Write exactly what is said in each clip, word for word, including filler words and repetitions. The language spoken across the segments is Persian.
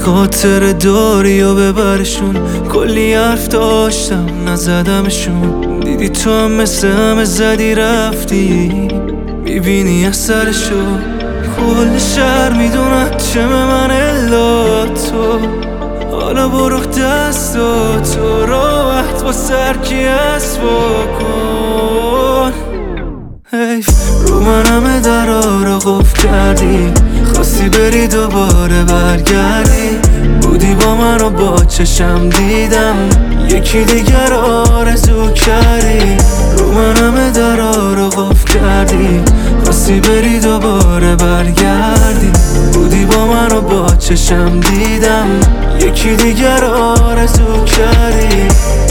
خاطر داری و ببرشون. کلی حرف داشتم نزدمشون، دیدی تو هم مثل همه زدی رفتی، میبینی اثرشو. کل شهر میدونن چه من الا تو، حالا برو دستاتو راحت با سرکی اسبا کن. حیف رو من همه درا رو قفل کردی، خواستی بری دوباره برگردی. بودی با من و با چشم دیدم یکی دیگر آرزو کردی. رو من همه درا رو قفل کردی، خواستی بری دوباره برگردی. بودی با من و با چشم دیدم یکی دیگر آرزو کردی.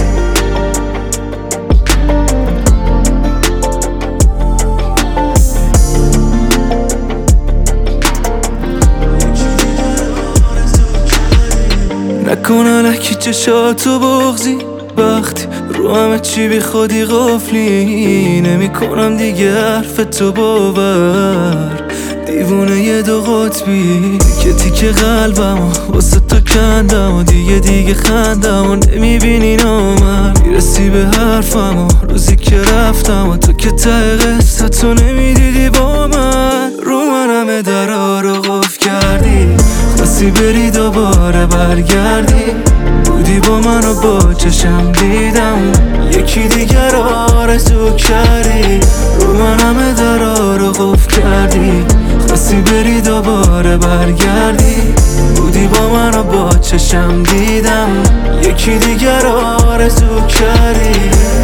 نکنه لکی چشاتو بغزی، وقتی رو همه چی بی خودی غفلی. نمی کنم دیگه حرف تو باور، دیوونه یه دو قطبی. تیکه تیکه قلبم و واسه تو کندم و دیگه دیگه خندم و نمیبینی نامر. میرسی به حرفم و روزی که رفتم و تو که ته قصه تو نمیدیدی با من. رو من همه درا رو قفل کردی، خواستی بری دوباره برگردی. بودی با من و با چشم دیدم یکی دیگر آرزو کردی. رو من همه درا رو قفل کردی، خواستی بری دوباره برگردی. بودی با من و با چشم دیدم یکی دیگر آرزو کردی.